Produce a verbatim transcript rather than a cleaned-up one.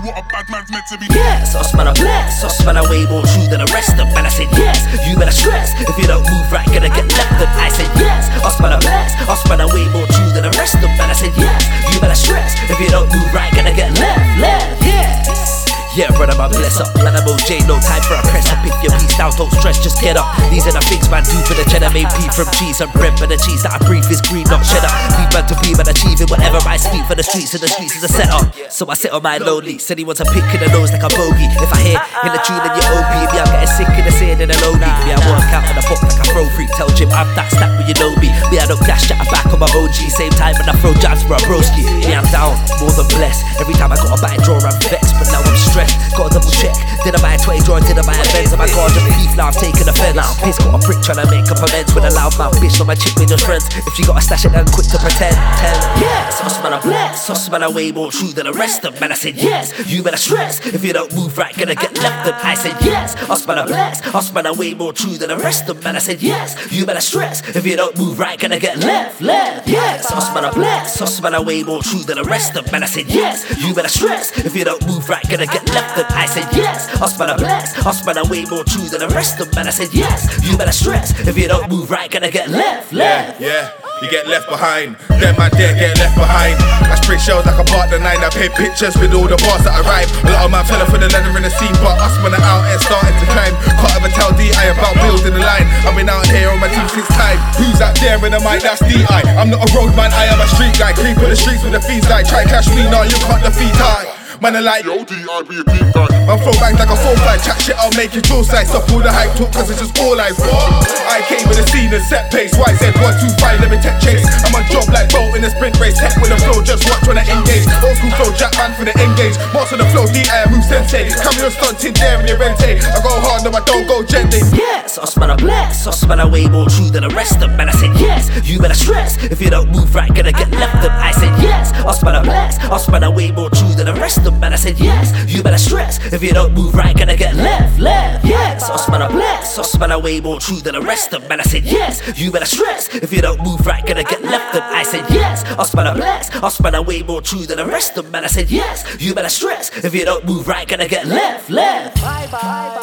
what a bad man's meant to be. Yes, us man are blessed, us man are way more true than the rest of them. Man, I said yes, you better stress. If you don't move right, gonna get left. And I said yes, us man are blessed, us man are way more true than the rest of them. Man, I said yes, you better stress. If you don't move right, gonna get left, left, yes. Yeah, brother, man, bless up. Plan M O J, no time for a press up. If your piece down, don't stress, just get up. These are the things man do for the cheddar. Made beef from cheese and bread, but the cheese that I breathe is green, not cheddar. Leave man to be man achieving whatever I speak for the streets, and the streets is a setup. So I sit on my lonely. Said he wants a pick in the nose like a bogey. If I hear in the tune and you're O P, me, I'm getting sick in the saying in a low knee. Me, I work out in the box like a throw freak. Tell Jim I'm that stack when you know me. Me, I don't dash at back on my O G. Same time when I throw jabs for a broski. Me, I'm down, more than blessed. Every time I got a bite draw, I'm vexed. But now I'm stressed, got a double check. Did I buy a twenty draw, did I buy a Benz? And my guard of beef, now I'm taking offense. Now I'm pissed, got a prick trying to make up amends with a loud mouth bitch on my chick with just friends. If she got a stash it then quick to pretend. Tell yes, us man are blessed, us man are way more true than the rest of them. Man, I said yes, you better stress. If you don't move right, gonna get left. And I said yes, us man are blessed, us man are way more true than the rest of them. Man, I said yes, you better stress. If you don't move right, gonna get left, left. Yes, us man are blessed, us man are way more true than the rest of them. Man, I said yes, you better stress. If you don't move right, gonna get left. And I said yes, us man are blessed, us man are way more true than the rest of them. Man, I said yes, you better stress. If you don't move right, gonna get left, left. Yeah, yeah, you get left behind. Them man there get left behind. I spray shells like a partner nine. I paint pictures with all the bars that I rhyme. A lot of man fell for the leather in the scene, but us man are out here starting to climb. Can't ever tell D I about building the line. I've been out here on my team since time. Who's out there in the mic? That's D I. I'm not a road man, I am a street guy. Creep on the streets with the fees like try cash me, nah, you can't defeat I. Man, I like yo, D I be a deep guy. Man, flow bangs like a soul fight. Chat shit, I'll make it jaw side. Stop all the hype talk, cause it's just all lies. I came with the scene and set pace. Y Z one two five, let me tech chase. I'm on job like Bolt in a sprint race. Tech with the flow, just watch when I engage. Old school flow, Jack man for the engage. Most of the flow, D I move sensei. Cameo stunting there in your rente. I go hard, no, I don't go gently. Yes, us man are blessed, us man are way more true than the rest of them. Man, I said yes, you better stress. If you don't move right, gonna get left. Them. I said yes, us man are blessed, us man are way more true than the rest of them. Man, I said yes, you better stress. If you don't move right, gonna get left, left. Yes, us man are blessed, us man are way more true than the rest of them. Man, I said yes, you better stress. If you don't move right, gonna get left. Them. I said yes, us man are blessed, us man are way more true than the rest of them. Man, I said yes, you better stress. If you don't move right, gonna get left, left. Bye bye.